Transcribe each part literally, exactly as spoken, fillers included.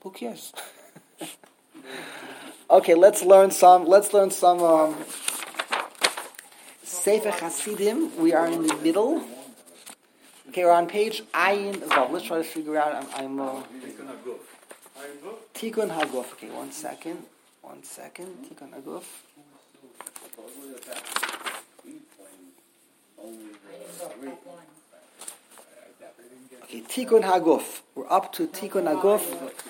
Who cares? Okay, let's learn some. Let's learn some um, Sefer Hasidim. We are in the middle. Okay, we're on page Ayin Vav. Let's try to figure out. I'm. I'm uh, Tikkun Haguf. Okay, one second. One second. Tikkun Haguf. Okay, Tikkun Haguf. We're up to Tikkun Haguf.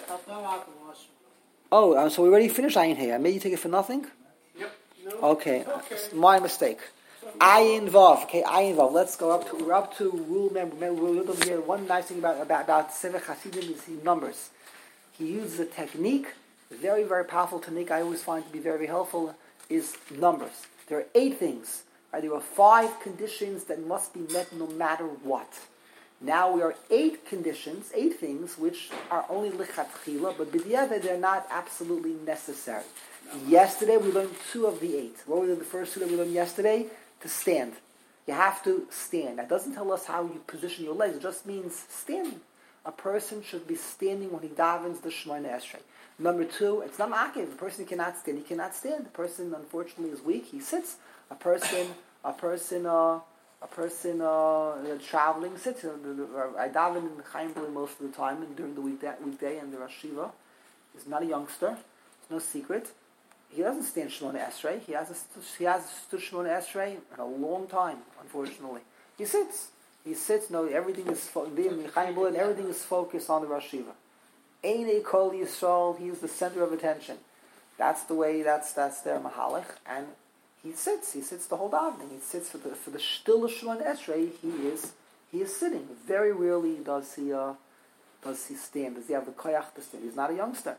Oh, uh, so we already finished Ayin Hey. I made you take it for nothing? Yep. No. Okay. okay. My mistake. Ayin Vav. Okay, Ayin Vav. Let's go up to, we're up to rule, remember, remember here, one nice thing about, about, about Sefer Hasidim is he numbers. He uses a technique, very, very powerful technique I always find to be very, very helpful, is numbers. There are eight things. Right? There are five conditions that must be met no matter what. Now we are eight conditions, eight things, which are only lichatchila, but b'diavad they're not absolutely necessary. No. Yesterday we learned two of the eight. What were the first two that we learned yesterday? To stand. You have to stand. That doesn't tell us how you position your legs. It just means standing. A person should be standing when he davens the Shemona Esrei. Number two, it's not ma'akev. The person cannot stand. He cannot stand. The person, unfortunately, is weak. He sits. A person, a person, uh, a person uh, traveling sits. I daven in Chaim B'li most of the time and during the weekday, weekday and the Rosh Hashiva. He's not a youngster. It's no secret. He doesn't stand Shemona Esrei. He hasn't he hasn't stood Shemona Esrei in a long time, unfortunately. He sits. He sits. No, everything is fo- Chaim B'li, and everything is focused on the Rosh Hashiva. Einei Kol Yisrael. He is the center of attention. That's the way. That's that's their mahalach. And he sits. He sits the whole davening. He sits for the for the still Shemona Esrei. He is he is sitting. Very rarely does he uh, does he stand. Does he have the koyach to stand? He's not a youngster.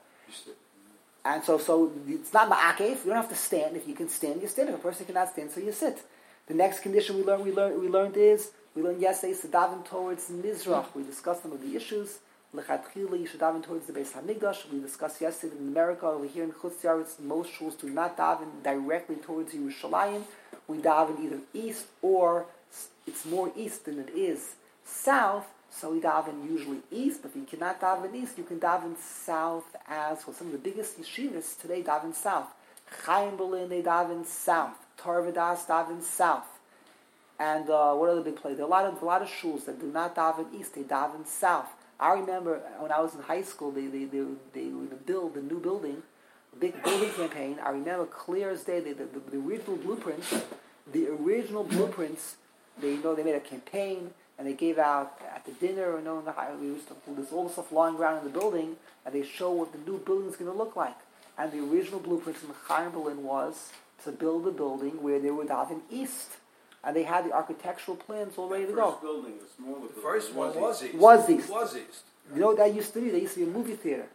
And so, so it's not ma'akev. You don't have to stand. If you can stand, you stand. If a person cannot stand, so you sit. The next condition we learned, we learned, we learned is we learned yesterday to daven towards Mizrach. We discussed some of the issues. Lechatchila, you should daven towards the Beis Hamikdash. We discussed yesterday in America over here in Chutz Yaretz, most shuls do not daven directly towards Yerushalayim. We daven either east or it's more east than it is south. So we daven usually east, but if you cannot daven east, you can daven south as well. Some of the biggest yeshivas today daven south. Chaim B'li, they daven south. Tarvadas daven south. And uh, what other big places? There are a lot of a lot of shuls that do not daven east; they daven south. I remember when I was in high school, they they they, they would build a new building, a big building campaign. I remember clear as day the, the, the, the original blueprints. The original blueprints. They you know they made a campaign. And they gave out at the dinner, you know, in the high, we used to there's all the stuff lying around in the building, and they show what the new building is going to look like. And the original blueprints in Chaim B'li was to build a building where they would daven east, and they had the architectural plans all ready to go. Building, the, smaller the first one was east. Was east. Was east. You know what that used to be? That used to be a movie theater.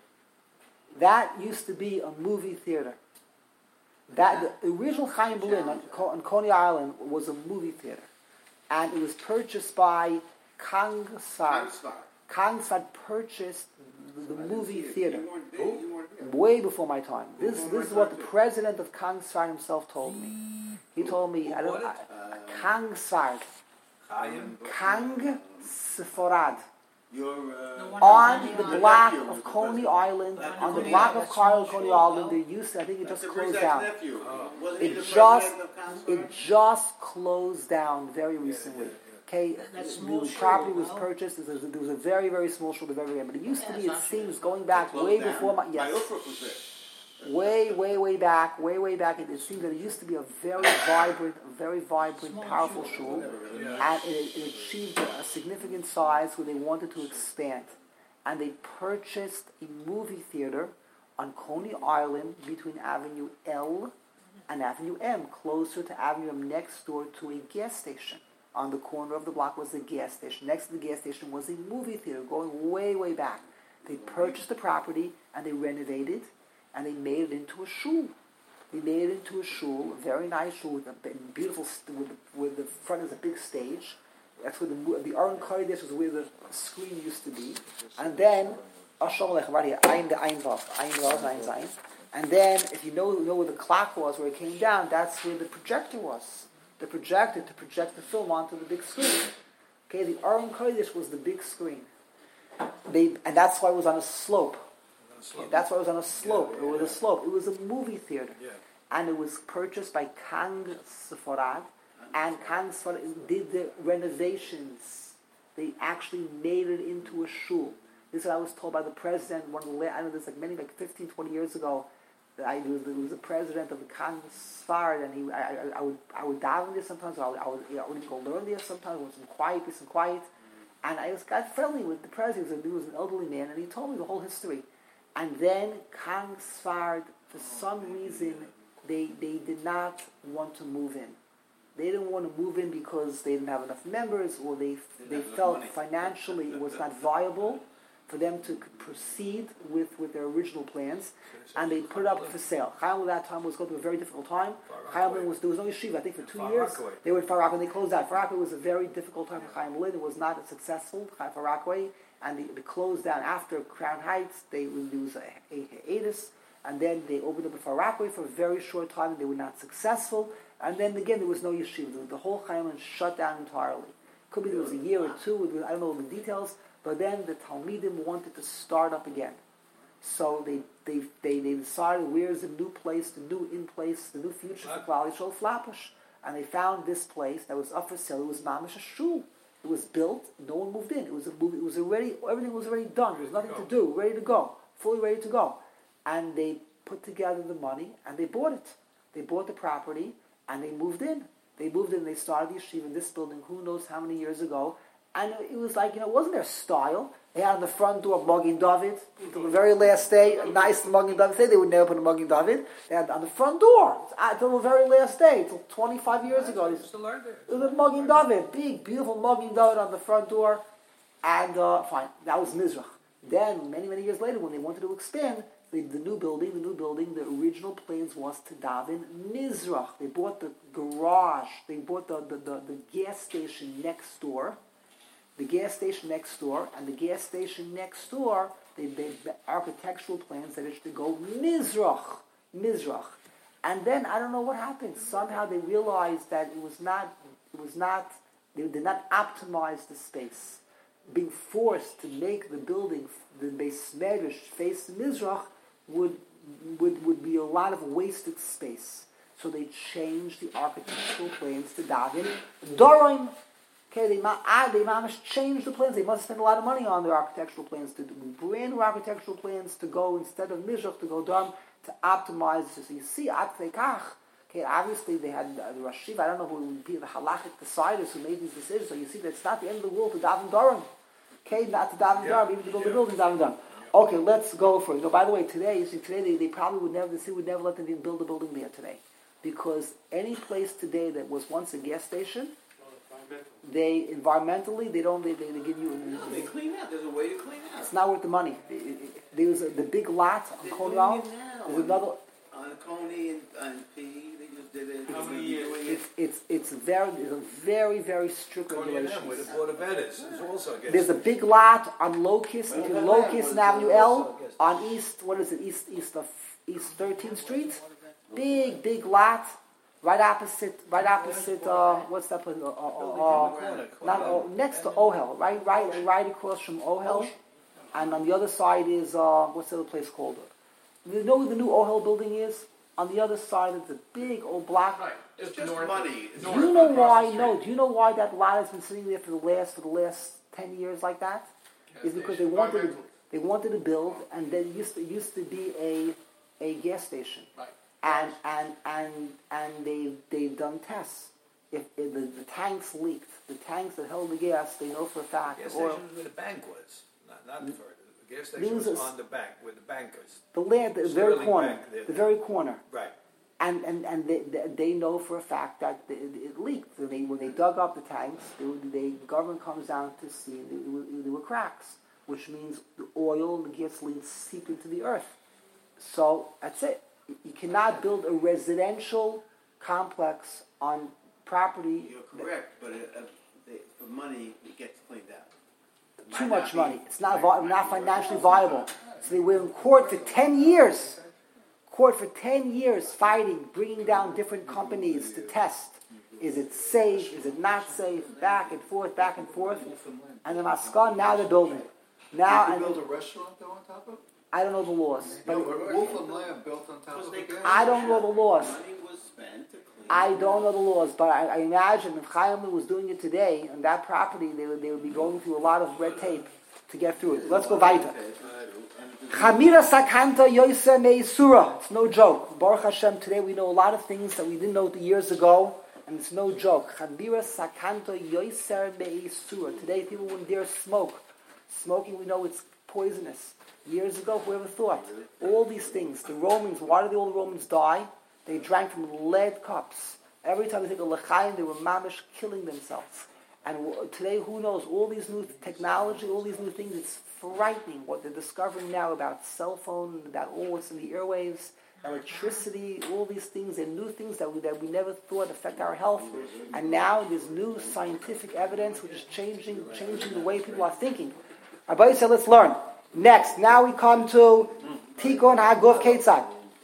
That used to be a movie theater. That the original Chaim B'li on, on Coney Island was a movie theater. And it was purchased by Kangsar. Kangsar purchased the, the movie theater. Way before my time. This this is what the president of Kangsar himself told me. He told me, I don't know, Kangsar. Kang Sefarad. On the block of Coney Island, on the block of Carl Coney Island, they used to, I think it just closed down. It just, it just closed down very recently. Okay, the property was purchased. There was a, there was a very, very small shul, very, but it used to be. It seems going back way before my yes, way, way, way back, way, way back. It, it seems that it used to be a very vibrant, very vibrant, powerful shul, and it, it achieved a significant size where they wanted to expand, and they purchased a movie theater on Coney Island between Avenue L and Avenue M, closer to Avenue M, next door to a gas station. On the corner of the block was a gas station. Next to the gas station was a movie theater going way, way back. They purchased the property and they renovated and they made it into a shul. They made it into a shul, a very nice shul with a beautiful, with the, with the front is a big stage. That's where the the Aron Kodesh was where the screen used to be. And then, Asham right here, Ein the Ein Vav, Ein Vav, Ein Zayin. And then, if you know know where the clock was, where it came down, that's where the projector was. The projector to project the film onto the big screen. Okay, the Aron Kodesh was the big screen. They, and that's why it was on a slope. slope. Yeah, that's why it was on a slope. Yeah, it was yeah. a slope. It was a movie theater. Yeah. And it was purchased by Kang Sefarad. And Kang Sefarad did the renovations. They actually made it into a shul. This is what I was told by the president, one of the, la- I know this like many, like fifteen, twenty years ago. That I was, it was the president of the Kang Sefarad, and he, I, I, I would, I would daven there sometimes, or I would, I would, you know, I would go learn there sometimes, with some quiet, peace and quiet. And I was got friendly with the president. He was an elderly man, and he told me the whole history. And then Kang Sefarad, for some reason, they they did not want to move in. They didn't want to move in because they didn't have enough members, or they they felt financially it was not viable for them to proceed with, with their original plans, and they put it up for sale. Chaim at that time was going through a very difficult time. Chaim was there was no yeshiva. I think for two years they were in Far Rockaway, and they closed out. Far Rockaway was a very difficult time for Chaim Lid. It was not successful. Far Rockaway, and they, they closed down after Crown Heights. They would lose a, a hiatus, and then they opened up a Far Rockaway for a very short time, and they were not successful. And then again, there was no yeshiva. The, the whole Chaim shut down entirely. Could be there was a year or two. I don't know the details. But then the Talmidim wanted to start up again. So they they, they, they decided where's the new place, the new in place, the new future for Klal Yisrael, Flatbush. And they found this place that was up for sale. It was Mamish a shul. It was built. No one moved in. It was a movie. It was already, everything was already done. There was nothing to do. Ready to go. Fully ready to go. And they put together the money and they bought it. They bought the property and they moved in. They moved in. They started the yeshiva in this building who knows how many years ago. And it was like, you know, it wasn't their style. They had on the front door Magen David. Until the very last day, a nice Magen David. Say they would never put a Magen David. They had on the front door until the very last day, until twenty-five years ago. It was a Magen David, big, beautiful Magen David on the front door. And uh, fine, that was Mizrach. Then, many, many years later, when they wanted to expand, the, the new building, the new building, the original plans was to daven Mizrach. They bought the garage. They bought the, the, the, the gas station next door. The gas station next door, and the gas station next door, they made the architectural plans that it should go Mizrach, Mizrach. And then, I don't know what happened. Somehow they realized that it was not, it was not, they did not optimize the space. Being forced to make the building, the Beis Medrash face Mizrach, would, would, would be a lot of wasted space. So they changed the architectural plans to daven Dorim. Okay, they, ah, they must change the plans. They must spend a lot of money on their architectural plans, to do brand new architectural plans to go, instead of Mizrach, to go down, to optimize this. So you see, Ad Feikach, okay, obviously they had uh, the Rosh Yeshiva, I don't know who would be the halachic deciders who made these decisions, so you see that it's not the end of the world to daven Dorim. Okay, not to daven yeah. Dorim, even to build yeah. the building, daven Dorim. Okay, let's go for it. You know, by the way, today, you see, today they, they probably would never, the city would never let them even build a building there today. Because any place today that was once a gas station, they environmentally they don't they, they, they give you. No, they clean out. There's a way to clean out. It's not worth the money. It, it, it, there was a, the big lot on Coney Island. There's another on Coney and on P. They just did it. How many years? It's it's it's very it's a very very strict regulations. Where the Board of Ed is, is also against There's a big lot on Locust, between Locust and Avenue L, on East. What is it? East East of East Thirteenth Street. Big big lot. Right opposite, right opposite. Uh, what's that place? Uh, uh, uh, not uh, next to Ohel, right, right, right across from Ohel, and on the other side is uh, what's the other place called? You know where the new Ohel building is? On the other side is the big old block. Right, It's it's just north. money. It's Do north you know across why? the street. No. Do you know why that lot has been sitting there for the last for the last ten years like that? Is because they wanted to, they wanted to build, and there used to used to be a a gas station. Right. And and and and they they've done tests. If, if the, the tanks leaked, the tanks that held the gas, they know for a fact. gas the oil, station was where the bank was, not not the further. The gas There station was was a- on the bank where the bank is. the land, the very Sterling corner, Bank, there. the very corner, Right. and and and they they, they know for a fact that it, it leaked. So they, when they dug up the tanks, they, they, the government comes down to see, and there, were- there were cracks, which means the oil and the gasoline seep into the earth. So that's it. You cannot build a residential complex on property. You're correct, but it, uh, they, for money, it gets cleaned out. It Too might much not money. be- It's not might vi- not not be worth financially it. viable. So they were in court for ten years. Court for ten years fighting, bringing down different companies to test. Is it safe? Is it not safe? Back and forth, back and forth. And the Mascon, now they're building. Now, You and could build a restaurant though on top of it? I don't know the laws. But No, but Wolf and Lamb built on top Because of they the gas. I don't know the laws. Money was spent to clean. I don't know the laws, but I, I imagine if Chaim was doing it today on that property, they would, they would be going through a lot of red tape to get through it. Let's go weiter. Chamira sakanta yoyse meisura. It's no joke. Baruch Hashem, today we know a lot of things that we didn't know years ago, and it's no joke. Chamira sakanta yoyse meisura. Today people wouldn't dare smoke. Smoking, we know it's poisonous. Years ago, whoever thought? All these things. The Romans, why did all the Romans die? They drank from lead cups. Every time they take a l'chaim, they were mamish killing themselves. And today, who knows? All these new technology, all these new things, it's frightening what they're discovering now about cell phone, about all what's in the airwaves, electricity, all these things, and new things that we, that we never thought affect our health. And now there's new scientific evidence which is changing, changing the way people are thinking. Rabbi said, let's learn. Next, now we come to Tikon Haguf Ketzad.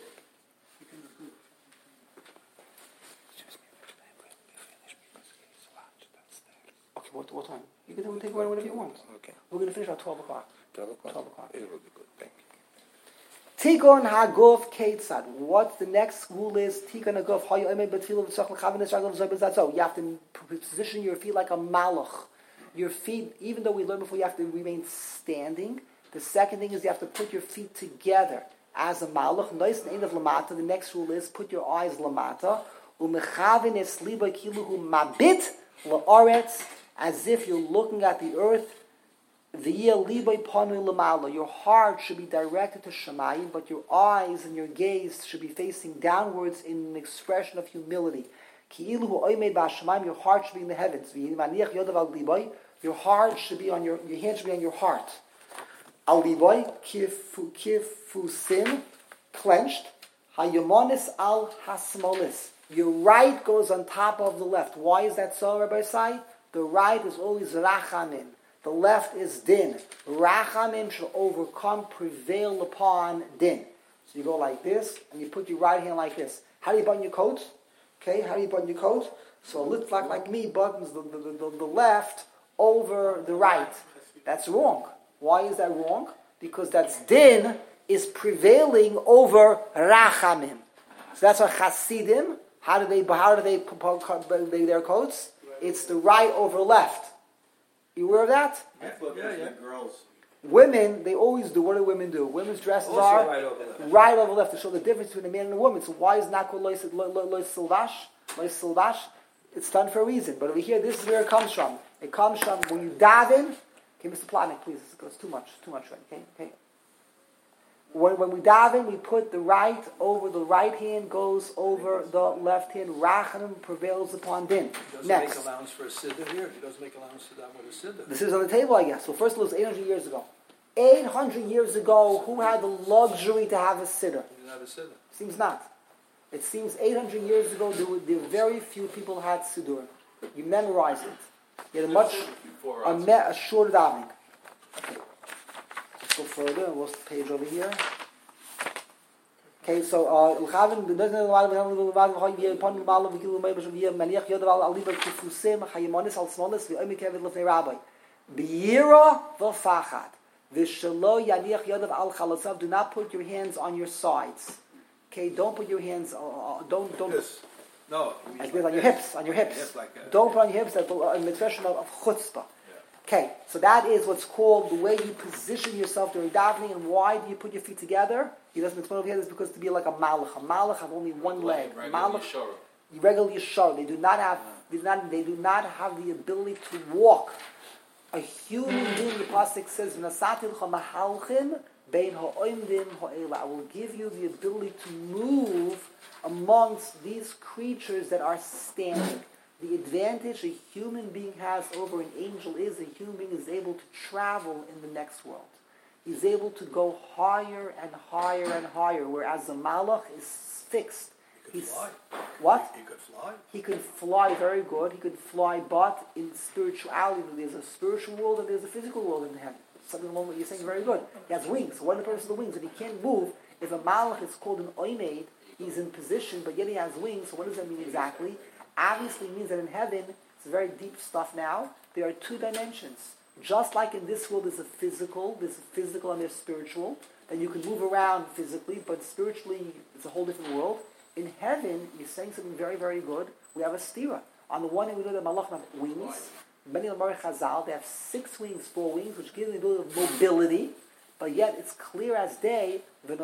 Okay, what, what time? You can take whatever you want. Okay. We're going to finish at twelve o'clock. twelve o'clock. twelve o'clock. It will be good. Thank you. Tikon Haguf Ketzad. What the next rule is? Tikon Haguf. You have to position your feet like a malach. Your feet, even though we learned before, you have to remain standing. The second thing is you have to put your feet together as a malach. Nice and end of lamata. The next rule is put your eyes lamata. Umechavin es liba kiluhu mabit la'aretz, as if you're looking at the earth. V'yeh liba panu lamala. Your heart should be directed to Shemayim, but your eyes and your gaze should be facing downwards in an expression of humility. Ki'iluhu oimed ba'Shemayim. Your heart should be in the heavens. V'yimaniach yodav al libay. Your heart should be on your, your hand should be on your heart. Aliboy, kifusin, clenched. Hayamonis al hasmolis. Your right goes on top of the left. Why is that so, Rabbi Sai? The right is always rachamim. The left is din. Rachamim shall overcome, prevail upon din. So you go like this, and you put your right hand like this. How do you button your coat? Okay, how do you button your coat? So a lit like, like me buttons the, the, the, the left over the right. That's wrong. Why is that wrong? Because that's din is prevailing over rachamim. So that's why Hasidim, how do they how do they they their coats? It's the right over left. You aware of that? I thought Yeah, those yeah. were girls. Women, they always do. What do women do? Women's dresses Also are right over left. right over left to show the difference between a man and a woman. So why is not called lois silvash? Lois silvash? It's done for a reason. But over here, this is where it comes from. It comes from when you daven. Okay, Mister Planik, please. It goes too much. Too much right. Okay, okay. When, when we daven, we put the right over the right hand, goes over the left hand. Rachamim prevails upon din. He doesn't Next. make allowance for a siddur here. He doesn't make allowance for that with a siddur. This is on the table, I guess. So first of all, it was eight hundred years ago. eight hundred years ago, who had the luxury to have a siddur? He didn't have a siddur. Seems not. It seems eight hundred years ago, there were, there were very few people had siddur. You memorized it. You had a much, a, me, a shorter davening. Okay. Let's go further. What's the page over here? Okay, so uh, do not put your hands on your sides. Okay, don't put your hands. Uh, don't don't. This. No. Like this, on your hips, on your hips. Yes, like a- Don't put on your hips. That's an expression of, of chutzpah. Okay, so that is what's called the way you position yourself during davening. And why do you put your feet together? He doesn't explain over here. This is because to be like a malach. A malach have only one leg. Malach, regular yeshar. They do not have. They do not. They do not have the ability to walk. A human being, the pasuk says, "V'nasati l'cha mahalchin bein ha'oimdim ha'ela." I will give you the ability to move amongst these creatures that are standing. The advantage a human being has over an angel is a human being is able to travel in the next world. He's able to go higher and higher and higher, whereas the malach is fixed. He could He's, fly. What? He could fly. He could fly very good. He could fly, but in spirituality, there's a spiritual world and there's a physical world in heaven. Something along what you're saying very good. He has wings. So what are the purpose of the wings? If he can't move, if a malach is called an oimed, he's in position, but yet he has wings. So what does that mean exactly? Obviously it means that in heaven, it's very deep stuff now, there are two dimensions. Just like in this world there's a physical, there's a physical and there's spiritual, that you can move around physically, but spiritually it's a whole different world. In heaven, you're saying something very, very good. We have a stira. On the one hand, we know that malachim have wings. Many of the Marich Chazal, they have six wings, four wings, which give them the ability of mobility, but yet it's clear as day,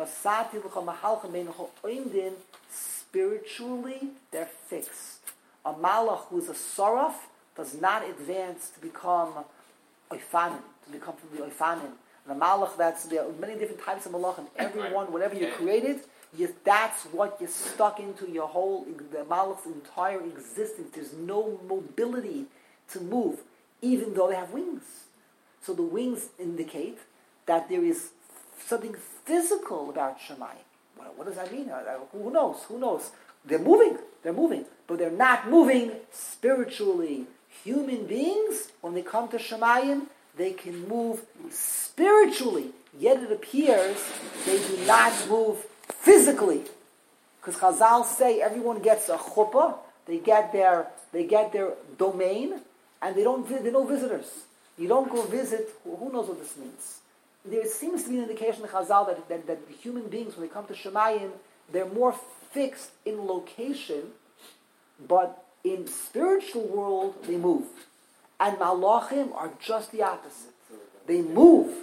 spiritually, they're fixed. A malach who is a saraf does not advance to become oifanim, to become from the oifanim. And a malach, that's, there are many different types of malachim. Everyone, whatever you created, you, that's what you're stuck into your whole, the malach's entire existence. There's no mobility to move, even though they have wings. So the wings indicate that there is something physical about Shemayim. What, what does that mean? Uh, who knows? Who knows? They're moving. They're moving. But they're not moving spiritually. Human beings, when they come to Shemayim, they can move spiritually. Yet it appears they do not move physically. Because Chazal say everyone gets a chuppah, they get their they get their domain, and they don't they no visitors. You don't go visit. Who knows what this means? There seems to be an indication in Chazal that, that, that the human beings, when they come to Shemayim, they're more fixed in location, but in spiritual world they move. And Malachim are just the opposite. They move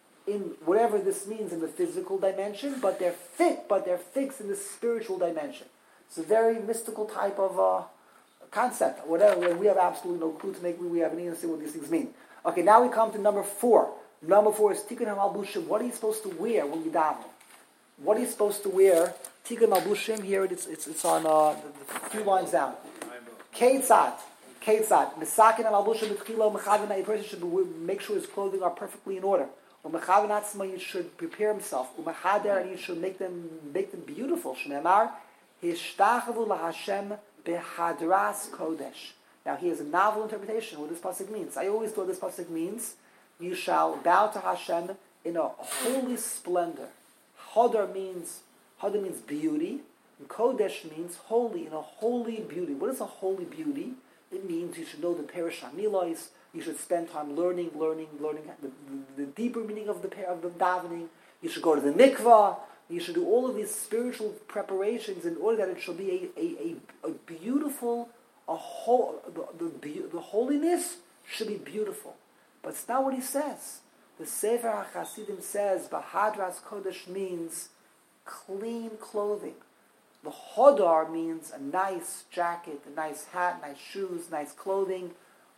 in whatever this means in the physical dimension, but they're fit, but they're fixed in the spiritual dimension. It's a very mystical type of uh, concept. Whatever, we have absolutely no clue to make. We have any idea what these things mean. Okay, now we come to number four. Number four is Tikkun HaMalbushim. What are you supposed to wear when you daven? What are you supposed to wear? Tikkun HaMalbushim. Here it's it's, it's on uh, the, the few lines down. Keitzad. Keitzad. Misakin HaMalbushim b'tchila u'mechavin. A person should make sure his clothing are perfectly in order. U'mechavin atzma, you should prepare himself. U'mechader, and you should make them make them beautiful. Shneimar hishtachavu laHashem behadras kodesh. Now here's a novel interpretation of what this pasuk means. I always thought this pasuk means you shall bow to Hashem in a holy splendor. Hodar means Hodar means beauty, and Kodesh means holy, in a holy beauty. What is a holy beauty? It means you should know the Perish HaMilos, you should spend time learning, learning, learning the, the, the deeper meaning of the of the davening. You should go to the mikvah. You should do all of these spiritual preparations in order that it shall be a, a, a, a beautiful, a whole, the, the, the holiness should be beautiful. But it's not what he says. The Sefer HaChasidim says, Bahadras Kodesh means clean clothing. The Hodar means a nice jacket, a nice hat, nice shoes, nice clothing.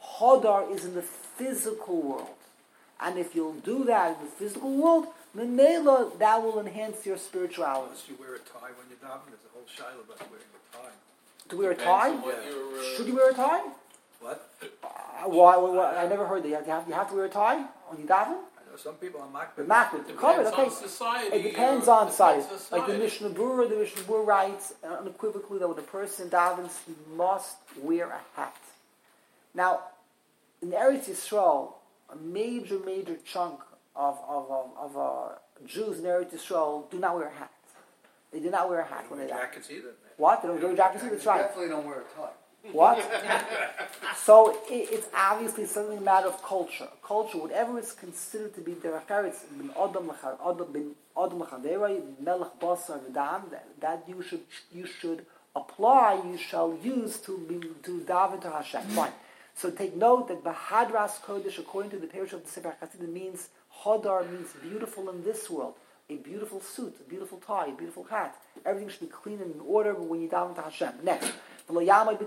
Hodar is in the physical world. And if you'll do that in the physical world, Menela, that will enhance your spirituality. Unless you wear a tie when you daven, there's a whole shiloh about wearing a tie. To wear a tie? Yeah. Should you wear a tie? What? Uh, why, why, why, I never heard that. You have to, have, you have to wear a tie when you daven? I know some people are The makbid. makbid, covered, okay. Society, It depends uh, on society. depends Like the society. Mishnah Berurah, the Mishnah Berurah writes unequivocally that when a person davens, he must wear a hat. Now, in Eretz Yisrael, a major, major chunk of of of, of uh, Jews in Eretz Yisrael do not wear a hat. They do not wear a hat when they daven. Jackets either. What? They don't wear jackets either? That's right. Definitely don't wear a tie. What? So it, it's obviously something a matter of culture. Culture, whatever is considered to be deracharetz, bin adam lachar, adam bin adam lachaverei, melech basar v'dam, that you should you should apply, you shall use to be to daven to Hashem. Fine. So take note that Bahadras Kodesh, according to the parish of the Sefer HaChasidim, means Hodar means beautiful in this world. A beautiful suit, a beautiful tie, a beautiful hat. Everything should be clean and in order when you daven to Hashem. Next. What's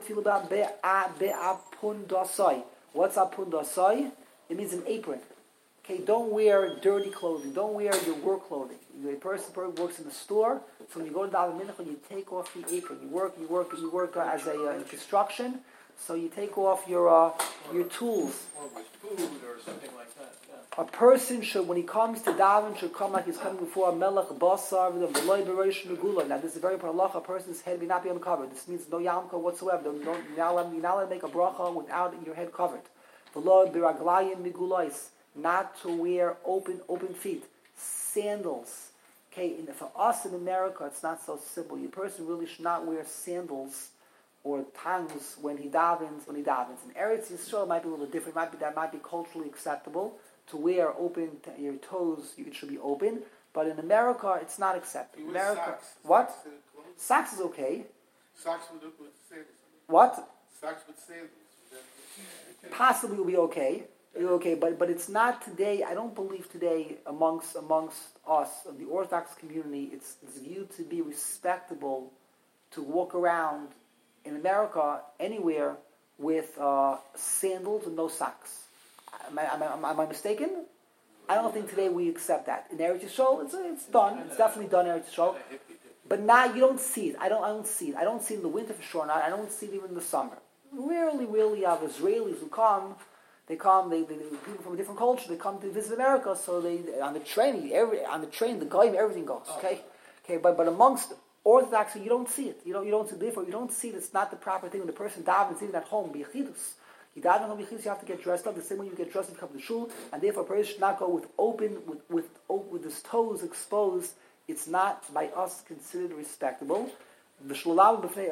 apundasai? It means an apron. Okay, don't wear dirty clothing. Don't wear your work clothing. A person works in the store, so when you go to daven mincha, you take off the apron. You work, you work, you work uh, as a uh, in construction, so you take off your uh, your tools. Or with food or something like that. Yeah. A person should, when he comes to daven, should come like he's coming before a melech basar with a v'loy b'reish negula. Now, this is a very important halacha. A person's head may not be uncovered. This means no yamka whatsoever. Don't, don't, you're not allowed, you're not allowed to make a bracha without your head covered. V'loy b'raglayim negulais. Not to wear open open feet. Sandals. Okay, and for us in America, it's not so simple. Your person really should not wear sandals or tongues when he davens, when he davens. In Eretz Yisrael, it might be a little different. It might be, that might be culturally acceptable to wear open, t- your toes, it should be open. But in America, it's not accepted. You America, wear socks. what? Socks to the clothes? Socks is okay. Socks with, with sandals. What? Socks with sandals. Possibly will be okay. It'll be okay, but but it's not today. I don't believe today amongst amongst us of the Orthodox community, it's, it's viewed to be respectable to walk around in America anywhere with uh, sandals and no socks. Am I, am, I, am I mistaken? I don't think today we accept that. In Eretz Yisrael, it's it's done. It's definitely done in Eretz Yisrael. But now you don't see it. I don't. I don't see it. I don't see it in the winter for sure. Not. I don't see it even in the summer. Rarely, really, you have Israelis who come. They come. They, they, they people from a different culture. They come to visit America. So they on the train. Every on the train, the guy, everything goes. Okay, okay. But but amongst Orthodox, you don't see it. You don't. You don't see. Therefore, you don't see it. It's not the proper thing when the person davens even at home. B'yachidus. You daven at home. B'yachidus. You have to get dressed up the same way you get dressed to come to shul. And therefore, a person should not go with open with with with his toes exposed. It's not by us considered respectable. The shlolam b'fnei.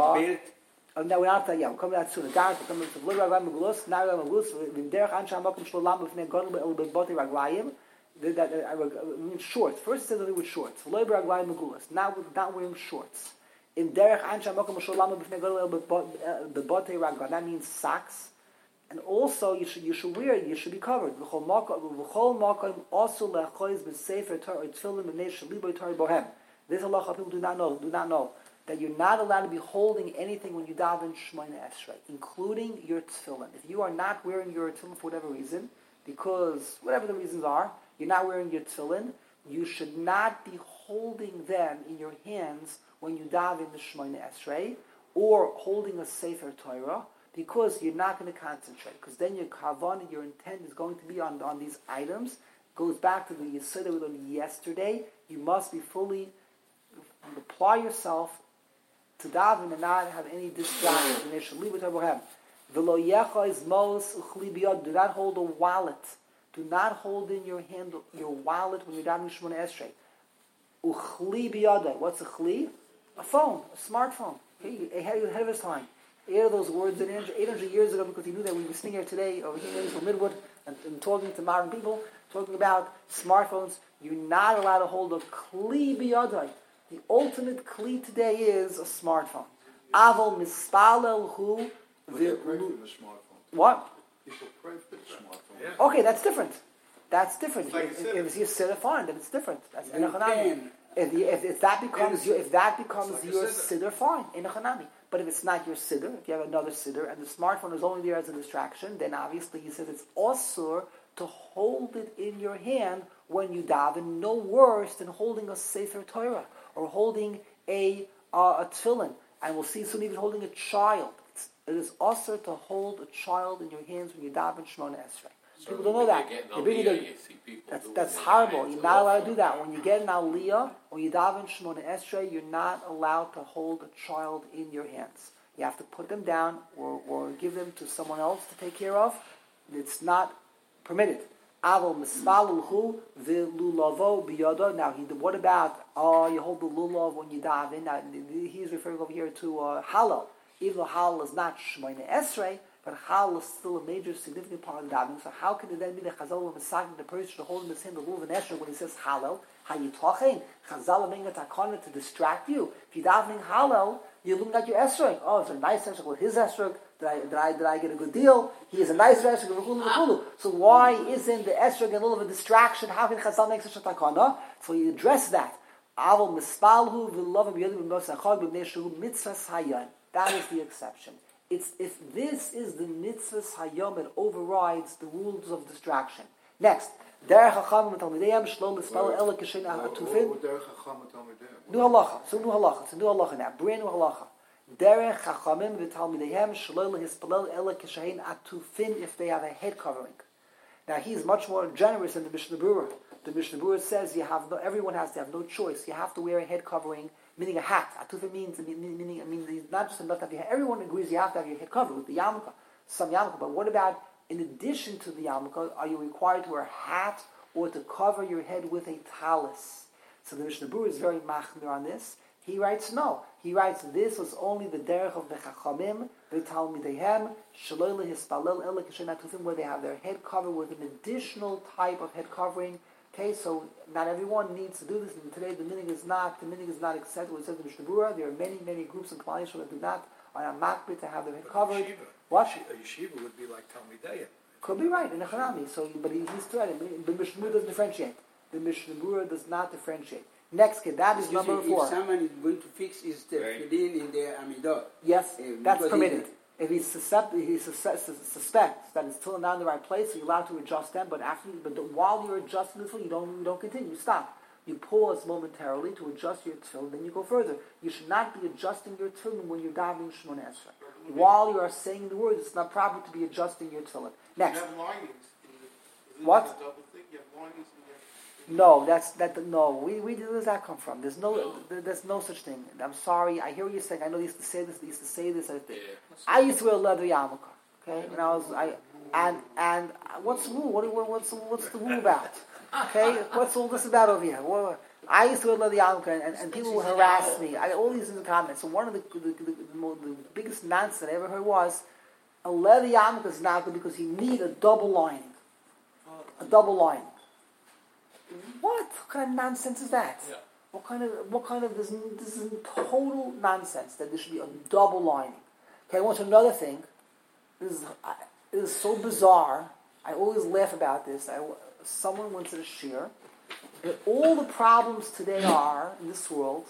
Now we're not. Yeah, we're coming out soon. The guard coming to Little Rabbi Megulus. Now Rabbi Megulus. In derech ansha makom shlolam b'fnei gadol be'elbei raglayim. That I mean shorts. First it says that with shorts. Little Raglayim Megulus. Now not wearing shorts. In derech ansha makom shlolam b'fnei gadol be'elbei raglayim. That means socks. And also, you should you should wear it. You should be covered. V'chol makom also lechois b'sefer Torah tefillin b'nei shaliboy Torah bohem. This halacha people do not know. Do not know that you're not allowed to be holding anything when you daven Shemona Esrei, including your tefillin. If you are not wearing your tefillin for whatever reason, because whatever the reasons are, you're not wearing your tefillin, you should not be holding them in your hands when you daven the Shemona Esrei, or holding a sefer Torah, because you're not going to concentrate. Because then your kavanah, your intent is going to be on, on these items. Goes back to the yesod that we learned yesterday. You must be fully, apply yourself to daven and not have any distractions. Do not hold a wallet. Do not hold in your hand your wallet when you're davening Shemona Esrei. Uchli biyadai. What's a chli? A phone, a smartphone. Okay, ahead of his time. Eight of those words in eight hundred years ago, because he knew that we were sitting here today over here in Midwood and, and talking to modern people, talking about smartphones. You're not allowed to hold a kli biyadai. The ultimate kli today is a smartphone. Aval mispalel hu. Pray for the smartphone. What? People pray for the smartphone. Yeah. Okay, that's different. That's different. Like if, a if, if you sit a fine, then it's different. That's You can. if, you, if if that becomes your if that becomes It's like a your siddur. siddur, fine in a chanami. But if it's not your siddur, if you have another siddur and the smartphone is only there as a distraction, then obviously he says it's also to hold it in your hand when you daven. No worse than holding a sefer Torah or holding a uh, a tefillin. And we'll see soon even holding a child. It's, it is also to hold a child in your hands when you daven Shemona Esrei. People don't know that. They bring it in- That's that's horrible. You're not allowed to do that. When you get an aliyah, when you daven Shemona Esrei, you're not allowed to hold a child in your hands. You have to put them down or, or give them to someone else to take care of. It's not permitted. Aval mismalulhu v'lulavo biyado. Now, he, what about oh, you hold the lulav when you daven? Now, he's referring over here to uh, halal. Even though halal is not Shemona Esrei, but halal is still a major, significant part of the davening. So how can it then be the Chazal Masag, the person to hold in his hand the lulav and esrei when he says halal? How you talking? Chazal making a takana to distract you. If you're davening halal, you're looking at your esrei. Oh, it's a nice esrei with his esrei. Did I, did I, did I get a good deal? He is a nice esrei. So why isn't the esrei a little of a distraction? How can Chazal make such a takana? So you address that. Aval mispalhu v'lov b'yodim b'nosachag b'bnei mitzvahs hayom. That is the exception. It's if this is the mitzvahs hayom, it overrides the rules of distraction. Next, derech hachamim talmideyam shlo mispal ela kishen atufin. New halacha. So new halacha. It's a new halacha now. Brand new halacha. Derech hachamim v'talmideyam shlo lehispalel ela kishen atufin if they have a head covering. Now he's much more generous than the Mishnah Berurah. The Mishnah Berurah says you have no, everyone has to have no choice. You have to wear a head covering, meaning a hat. Atufin means meaning I mean not just enough to have your head. Everyone agrees you have to have your head covered with the yarmulke, some yarmulke. But what about in addition to the yarmulke? Are you required to wear a hat or to cover your head with a talis? So the Mishnah Berurah is very machmir on this. He writes no. He writes this was only the derech of the chachamim, the talmidehem, shaloi lehispalel ela kishen atufim, where they have their head covered with an additional type of head covering Okay, so not everyone needs to do this, and today the minhag is not, the minhag is not accepted. What it says in Mishnah Berurah, there are many, many groups in Klal Yisrael that do not, are not makbid to have their head covered. Yeshiva. What? A yeshiva would be like Talmidei. Could be right, in a Hanami, so, but he, he's right, the Mishnah Berurah doesn't differentiate. The Mishnah Berurah does not differentiate. Next kid, that is Excuse number me, four. If someone is going to fix his tefillin in the amidot, Yes, uh, that's because permitted. he- If he, suscept, he sus- suspects that it's still not in the right place, so you're allowed to adjust them. But after, but the, while you're adjusting the tefillin, you don't, you don't continue. You stop. You pause momentarily to adjust your tefillin, then you go further. You should not be adjusting your tefillin when you're davening Shemona Esrei. While you are saying the words, it's not proper to be adjusting your tefillin. Next, You have linings. in the- is it What? a double thing? You have linings in there. no, that's that. No, we, we where does that come from? There's no, there- there's no such thing. I'm sorry. I hear what you're saying. I know they used to say this. They used to say this. I, I used to wear a leather yarmulke. Okay, and I was I and and what's the rule? What, what what's what's the rule about? Okay, what's all this about over here? What, I used to wear a leather yarmulke, and, and, and people would harass me. I all these in the comments. So one of the the, the, the, mo- the biggest nonsense I ever heard was a leather yarmulke is not good because you need a double lining. A double lining. What? What kind of nonsense is that? Yeah. What kind of what kind of this, this is total nonsense that there should be a double lining. Okay, I want to another thing. This is I, it is so bizarre. I always laugh about this. I, someone went to the shir. And all the problems today are in this world.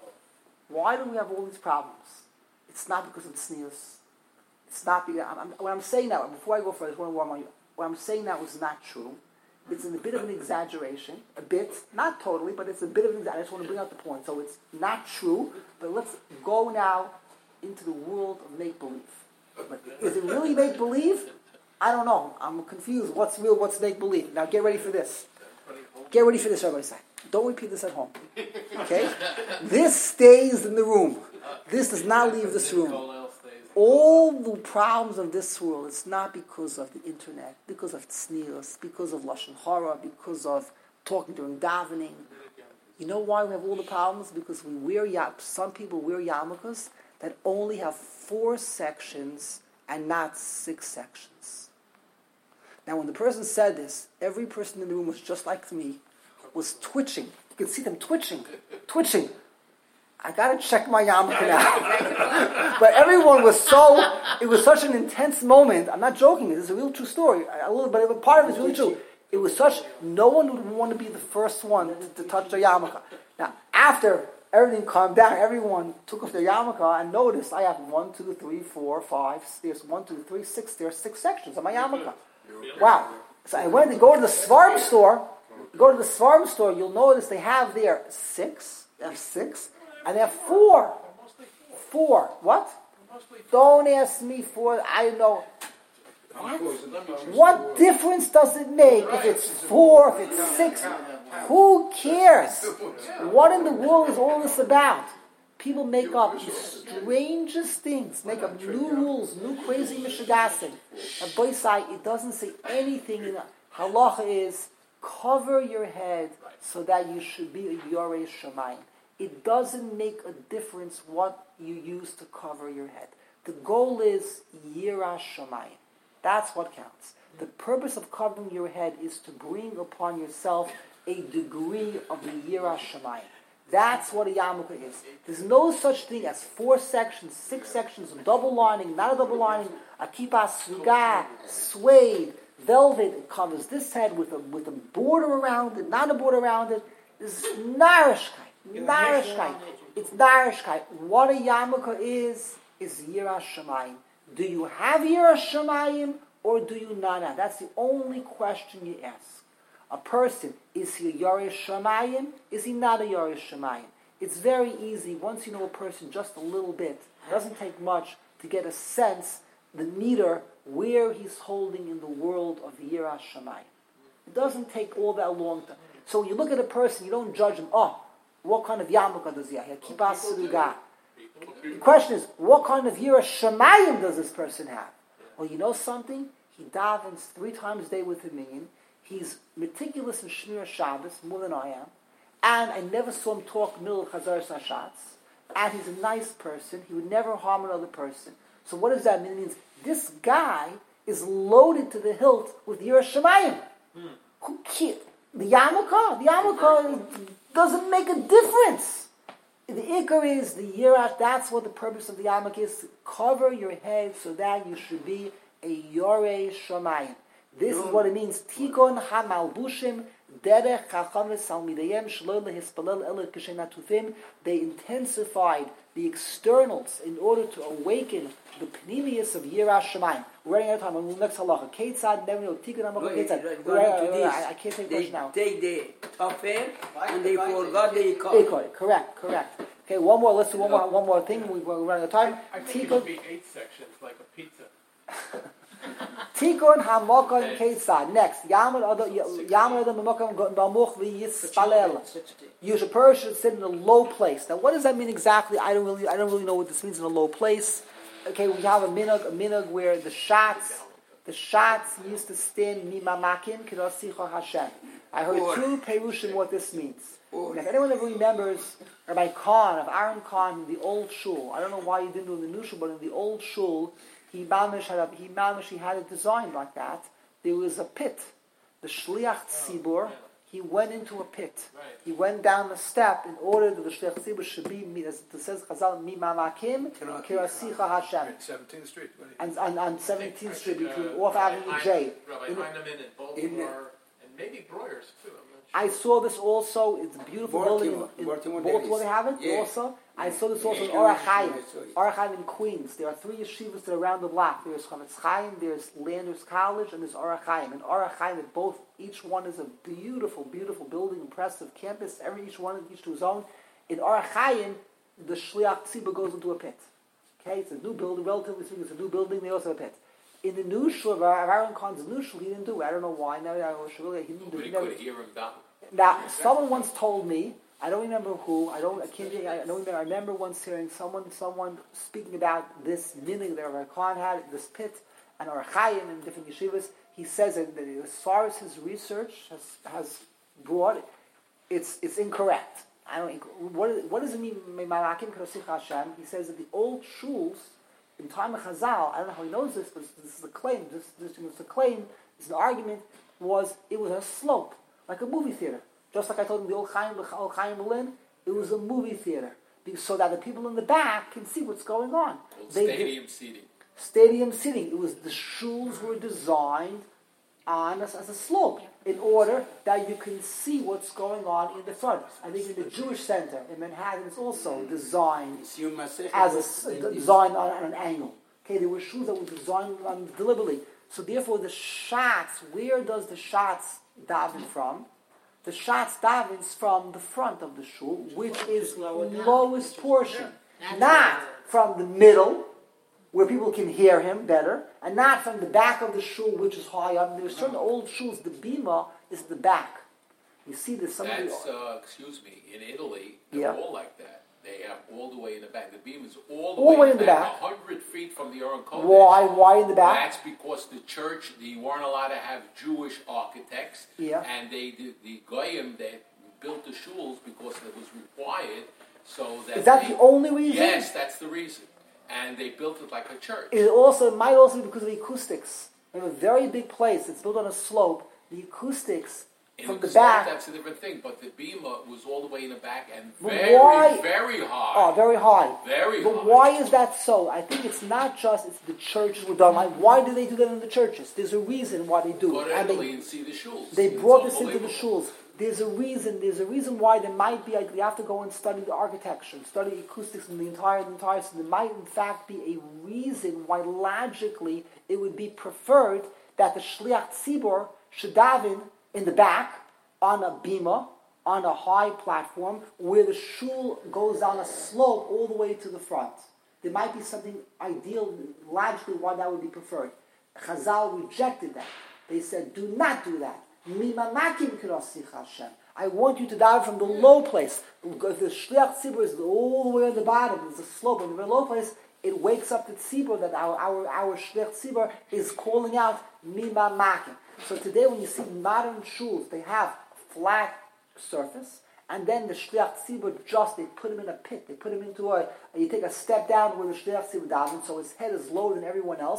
Why do we have all these problems? It's not because of tznius. It's not because I'm, I'm, what I'm saying now. Before I go further, I just want to warn you. What I'm saying now is not true. It's in a bit of an exaggeration, a bit, not totally, but it's a bit of an exaggeration. I just want to bring out the point. So it's not true, but let's go now into the world of make-believe. But is it really make-believe? I don't know. I'm confused. What's real, what's make-believe? Now get ready for this. Get ready for this, everybody say. Don't repeat this at home. Okay? This stays in the room. This does not leave this room. All the problems of this world, it's not because of the internet, because of tznius, because of lashon hara, because of talking during davening. You know why we have all the problems? Because we wear yam. Some people wear yarmulkes that only have four sections and not six sections. Now, when the person said this, every person in the room was just like me, was twitching. You could see them twitching, twitching. I gotta check my yarmulke now. But everyone was so, it was such an intense moment. I'm not joking, this is a real true story. A little bit of a part of it is really true. It was such, no one would want to be the first one to, to touch their yarmulke. Now, after everything calmed down, everyone took off their yarmulke and noticed I have one, two, three, four, five, there's one, two, three, six, there's six sections of my yarmulke. Wow. So I went to go to the Svarm store, go to the Svarm store, you'll notice they have there six, they have six, and they have four. Four. What? Don't ask me for, I don't know. What? What difference does it make if it's four, if it's six? Who cares? What in the world is all this about? People make up the strangest things, make up new rules, new crazy mishigasim. And Boisai, it doesn't say anything in halacha is cover your head so that you should be a yorei shamayim. It doesn't make a difference what you use to cover your head. The goal is yirah shamayim. That's what counts. The purpose of covering your head is to bring upon yourself a degree of the yirah shamayim. That's what a yarmulke is. There's no such thing as four sections, six sections, a double lining, not a double lining, a kippah sruga, suede, velvet. It covers this head with a with a border around it, not a border around it. This is narishkeit, narishkeit. It's narishkeit. What a yarmulke is is yirah shamayim. Do you have yirah shamayim or do you not have? That's the only question you ask. A person, is he a yorei shamayim? Is he not a yorei shamayim? It's very easy, once you know a person just a little bit, it doesn't take much to get a sense, the meter, where he's holding in the world of yirah shamayim. It doesn't take all that long to. So you look at a person, you don't judge him, oh, what kind of yarmulke does he have? He has kippah sruga. The question is, what kind of yirah shamayim does this person have? Well, you know something? He davens three times a day with a minyan. He's meticulous in Shmir Shabbos, more than I am. And I never saw him talk middle of Chazar Sashatz. And he's a nice person. He would never harm another person. So what does that mean? It means this guy is loaded to the hilt with Yirah Shamayim. Hmm. Who cares? The yarmulke, the yarmulke doesn't make a difference. The ikar is the yirash. That's what the purpose of the yarmulke is: to cover your head so that you should be a yorei shamayim. This is what it means. Tikon hamalbushim derech chachames salmidayim shlo lehispalel el kishenatufim. They intensified the externals in order to awaken the pneumius of yirash shamayim. We're running out of time. On the next halacha, Ketzad never know Tikon hamalbushim. Ketzad. Going to this, I can't take they question now. take the top air and they forgot the ikar. Ikar, correct, correct. Okay, one more. Let's do one more. One more thing. We- We're running out of time. I think it Tikon. should be eight sections, like a pizza. Tikon hamakon ketzad. Next, yamad other yamad other mamakon bamuch v'yispalel. You should person should sit in a low place. Now, what does that mean exactly? I don't really, I don't really know what this means in a low place. Okay, we have a minhag, a minhag where the shots, the shots used to stand mimamakin kedasicha Hashem. I heard two perushim what this means. And if anyone ever remembers Rabbi Khan of Aaron Khan in the old shul, I don't know why he didn't do it in the new shul, but in the old shul, he mamish had a, he mamish he had it designed like that. There was a pit. The shliach tzibur, he went into a pit. He went down the step in order that the shliach tzibur should be, as it says Chazal, mimamakim kirasicha Hashem. seventeenth Street. what do you- And on, on seventeenth Street between Uh, Off Avenue Rabbi J. Rabbi In the- Heinemann in Baltimore, and maybe Breuer's too. I'm not sure. I saw this also. It's a beautiful building Baltimore. in Baltimore Baltimore. there They have it is. Yeah. also. I saw this also in Yeah, Orach I Chaim. saw it. Orach Chaim in Queens. There are three yeshivas that are around the block. There's Chavetz Chaim, there's Landers College, and there's Orach Chaim. And Orach Chaim, that both each one is a beautiful, beautiful building, impressive campus. Every each one, each to his own. In Orach Chaim, the Shliach Tzibur goes into a pit. Okay, it's a new building. Relatively speaking, it's a new building. They also have a pit. In the new shul, of Aaron Khan's new shul, he didn't do it. I don't know why. Now, he didn't do Nobody it. He never- could hear him down. Now, someone once told me, I don't remember who, I don't, I can't, I don't remember, I remember once hearing someone, someone speaking about this meaning that Rabbi Khan had, this pit, and Orach Chaim and different yeshivas. He says that as far as his research has, has brought, it's, it's incorrect. I don't, what, what does it mean, Mimalakim Karasich Hashem? He says that the old shuls, in time of Chazal, I don't know how he knows this, but this is a claim, this, this is a claim, it's an argument, was, it was a slope. Like a movie theater. Just like I told him the old Chaim, the old Chaim Berlin, it was a movie theater. So that the people in the back can see what's going on. Called They stadium did, seating. stadium seating. It was, the shuls were designed on a, as a slope in order that you can see what's going on in the front. I think in the Jewish Center in Manhattan, it's also designed You must say as a, was- s- designed on, on an angle. Okay, there were shoes that were designed on deliberately. So therefore, the shots, where does the shots daven from? The shots davens from the front of the shul, which is the lowest portion, not from the middle, where people can hear him better, and not from the back of the shul, which is high up. There are certain old shuls, the bima is the back. You see this. Some of the, That's, uh, excuse me, in Italy, they're Yeah. all like that. They have all the way in the back. The beam is all the All way in the back, back. a hundred feet from the Aron Kodesh. why? Why in the back? That's because the church, they weren't allowed to have Jewish architects, Yeah. and they the, the goyim that built the shuls because it was required. So that Is that they- the only reason? Yes, that's the reason. And they built it like a church. It also it might also be because of the acoustics. We have a very big place. It's built on a slope. The acoustics In from the the slope, back. that's a different thing. But the bima was all the way in the back and But very, why- very high. Oh, very high. Very But high. why is that so? I think it's not just it's the churches were done. Like, why do they do that in the churches? There's a reason why they do Go it. to And Italy they, and see the shuls. they It's brought this into the unbelievable. shuls. There's a reason. There's a reason why there might be. Like, you have to go and study the architecture, study acoustics and the entire, the entire. So there might, in fact, be a reason why logically it would be preferred that the shliach tzibur should daven in the back on a bima, on a high platform, where the shul goes down a slope all the way to the front. There might be something ideal, logically, why that would be preferred. Chazal rejected that. They said, do not do that. Mimamakim kirasich Hashem. I want you to dive from the low place. If the shliach tzibur is all the way on the bottom, there's a slope, in the very low place, it wakes up the tzibur that our our our shliach tzibur is calling out mimamakim. So today, when you see modern shuls, they have flat surface, and then the shliach tzibur just they put him in a pit. They put him into a. You take a step down where the shliach tzibur davens, so his head is lower than everyone else.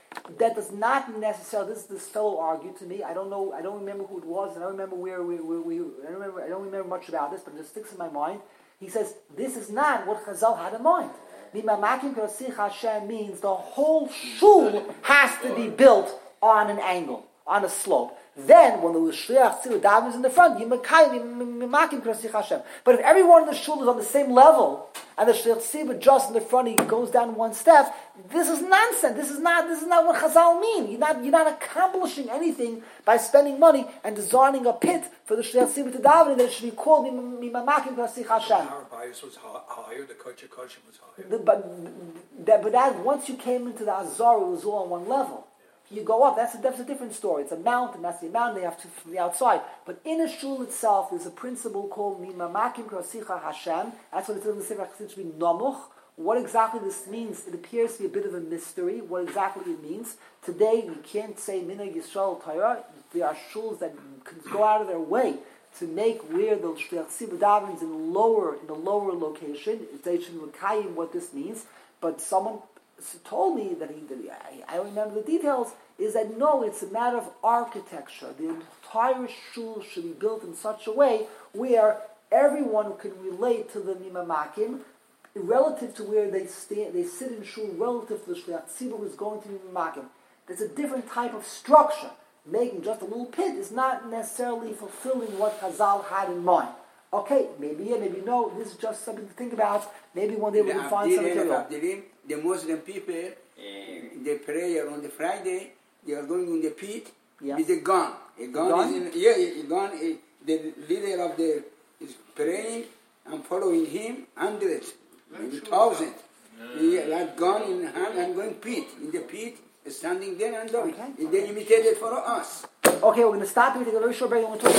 That does not necessarily. This this fellow argued to me. I don't know. I don't remember who it was. I don't remember where we. we, we I don't remember. I don't remember much about this, but it just sticks in my mind. He says this is not what Chazal had in mind. Mimamakim Krasich Hashem means the whole shul has to be built on an angle, on a slope. Then, when the Shliach Tzibur Daven is in the front, Mimamakim Krasich Hashem. But if everyone in the shul is on the same level, and the Shliach Tzibur just in the front, he goes down one step, this is nonsense. This is not. This is not what Chazal mean. You're not. You're not accomplishing anything by spending money and designing a pit for the Shliach Tzibur to daven that it should be called Mimamakim Krasich Hashem. Our bias was hi- higher. The Kodesh Kodeshim was higher. The, but that, but that once you came into the Azar, it was all on one level. You go up. That's a, that's a different story. It's a mountain. That's the mountain they have to from the outside. But in a shul itself, there's a principle called Mimamakim Krasicha Hashem. That's what it says in the Sefer Chassidus to be Nomuch. What exactly this means, it appears to be a bit of a mystery, what exactly it means. Today, we can't say Minhag Yisrael Torah. There are shuls that can go out of their way to make where the Shliach Tzibur davens in lower, in the lower location. They should Mekayim what this means. But someone told me that he, that he I, I remember the details, is that no, it's a matter of architecture. The entire shul should be built in such a way where everyone can relate to the Mimamakim, relative to where they stand, they sit in shul, relative to the Shliach Tzibur who is going to be Mimamakim. There's a different type of structure. Making just a little pit is not necessarily fulfilling what Chazal had in mind. Okay, maybe yeah, maybe no. This is just something to think about. Maybe one day we can find some material. The Muslim people, uh, the prayer on the Friday, they are going in the pit Yeah. with a gun. A gun, gun? is in, yeah, a gun. uh, The leader of the is praying and following him, hundreds, maybe thousands. He had gun in hand and going pit in the pit, standing there and doing. Okay. They imitated for us. Okay, we're going to stop here. We're going to take a very short break. We're going to talk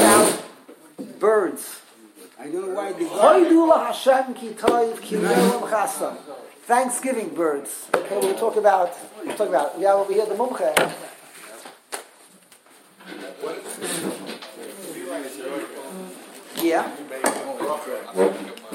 about birds. I don't know why the gun. Hoidu la Hashem ki toiv ki le'olam chasam. Thanksgiving birds. Okay, we'll talk about. We'll talk about. We have over here the mumche. Yeah.